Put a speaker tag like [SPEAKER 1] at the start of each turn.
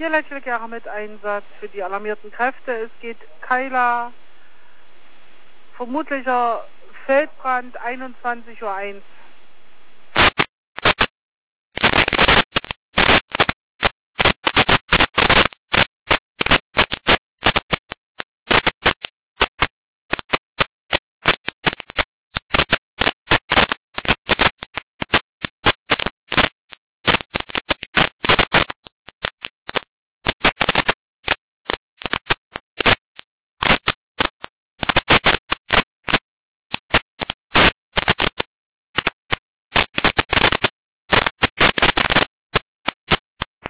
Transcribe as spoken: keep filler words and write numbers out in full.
[SPEAKER 1] Hier Lächelgerre mit Einsatz für die alarmierten Kräfte. Es geht Keiler, vermutlicher Feldbrand, einundzwanzig Uhr eins.